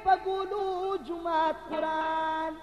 پګولو جمعات قرآن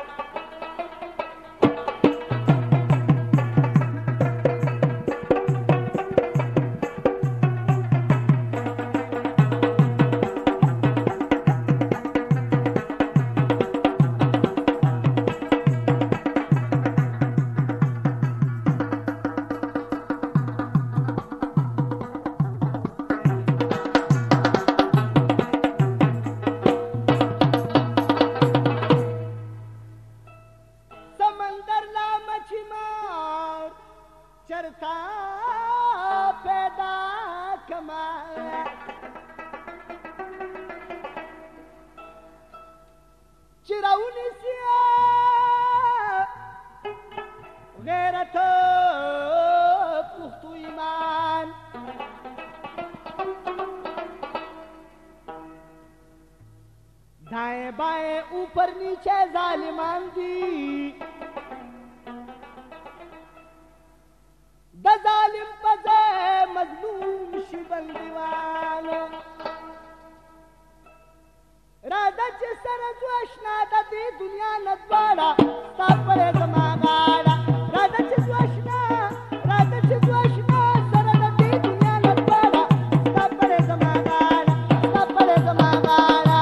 चरता पैदा कमाया चिराउनी सिया गैरत पुख्तू ईमान दाएं बाएं ऊपर नीचे जालिमान दी द जालिम पजे मजलूम शी बंदीवान राधा चे सरज अशना दी दुनिया नदवाड़ा तापरे जमागाड़ा राधा चे अशना सरज दी दुनिया नदवाड़ा तापरे जमागाड़ा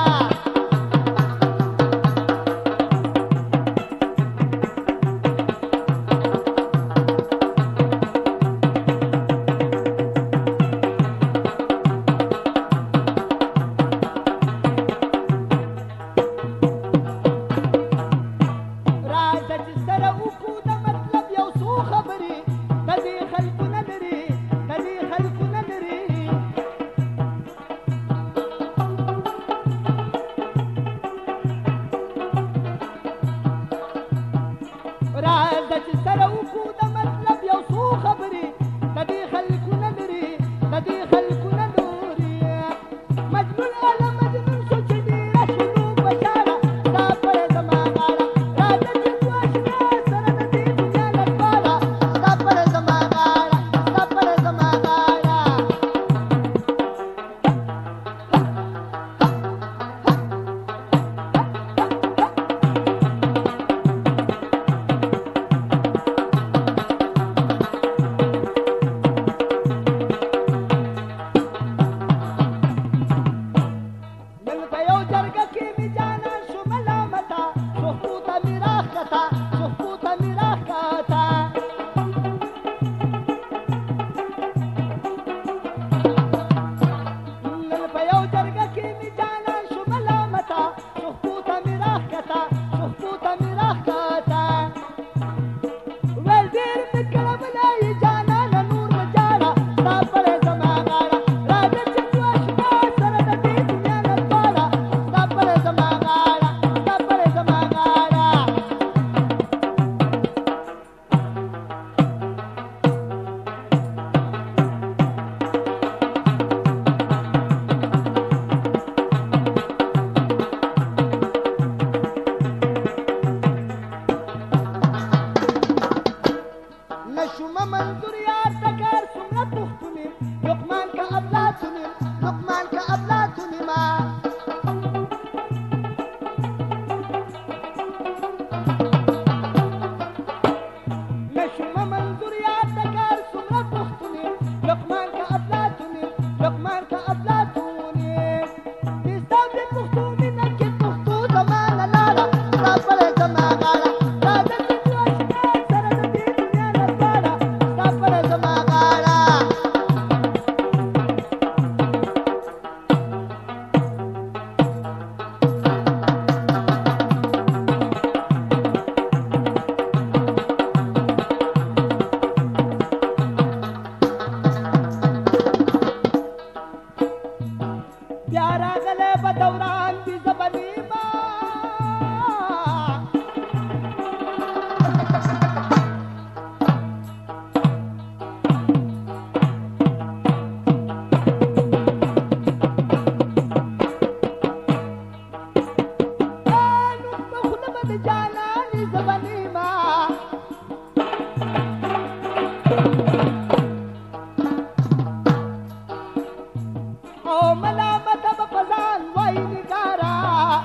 ओ मलामत बफजान वाई निगारा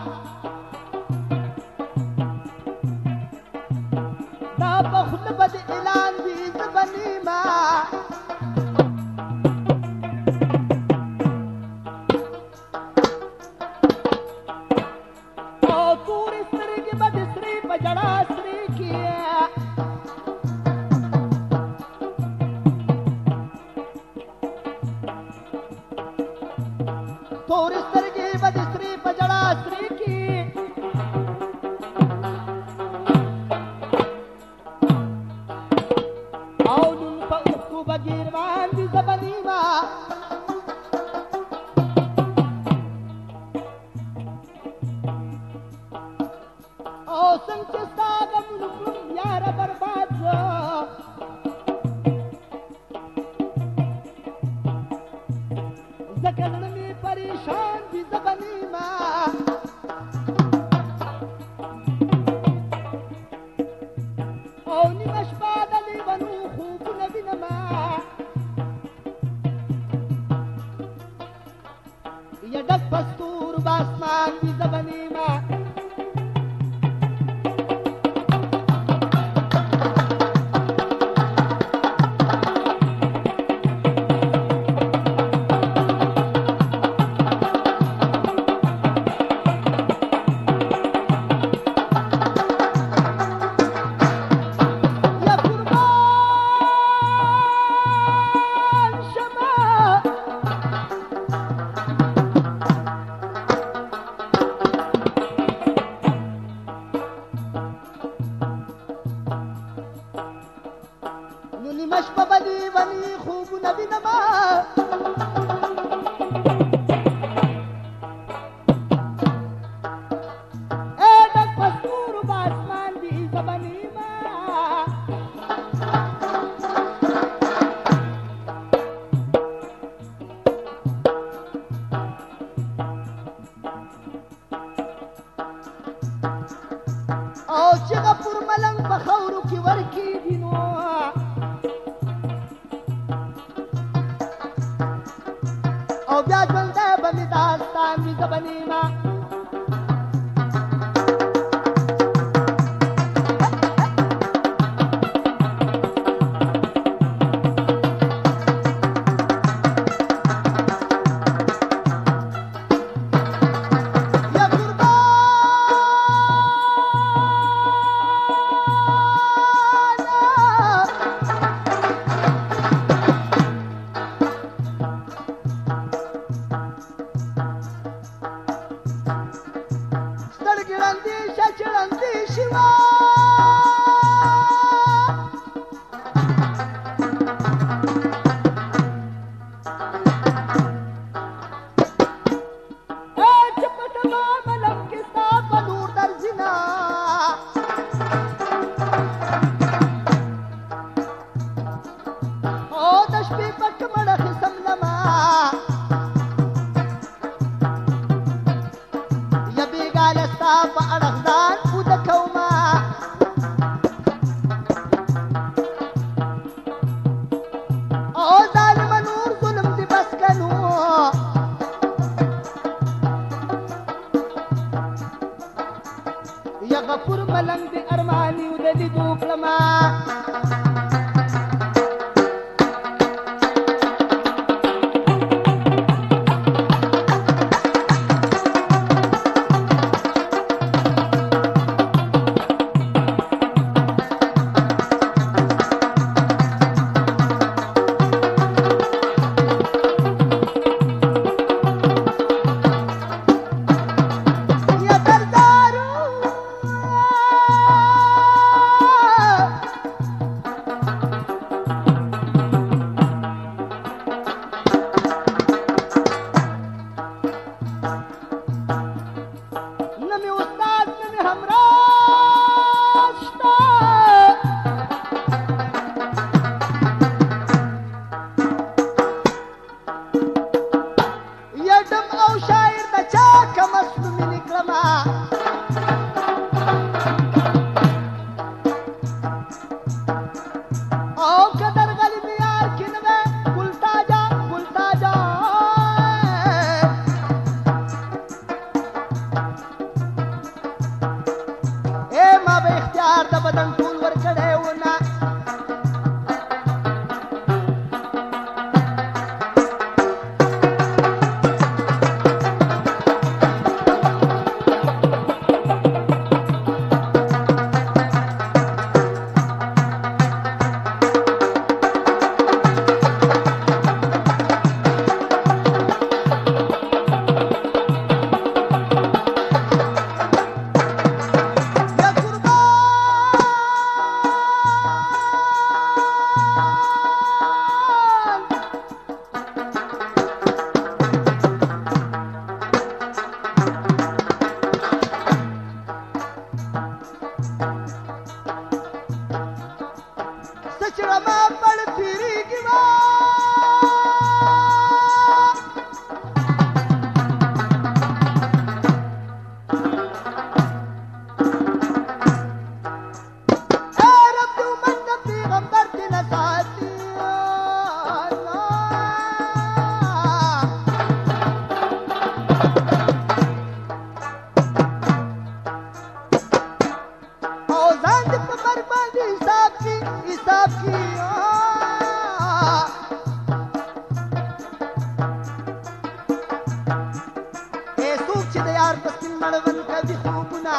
جڑا سری کی تور سترګې به د سرې په جړا سرې کې او نن په اوښکو به ګیروان وي زه به نیمه او څنګه چې ستا غمونه کړم یاره برباد زه ځکه زړه مې پریشان وي زه به نیمه او نیمه شپه د لیونو خوبونه وینمه یا ډک په ستورو به اسمان وي زه به نیمه نیمه شپه به لیوني خوبونه وینمه ای ډک په ستورو به اسمان وي زه به نیمه او چغه پر ملنګ په خاورو کې ورکېږي نو او بیا ژوندی به مې داستان وي زه به نیمه یا غفور ملنګ د ارماني و د لیدو کړمه حساب کی اے څوک چې د یار په سپین مړوند کوي خوبونه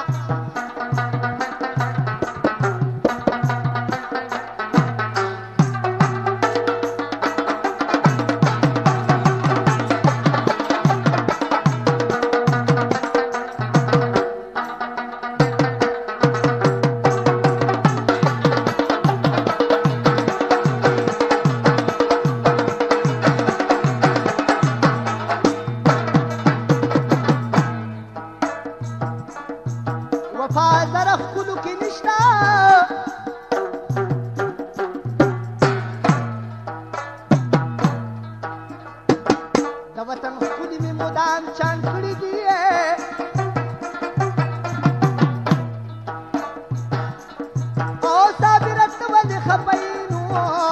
خپینو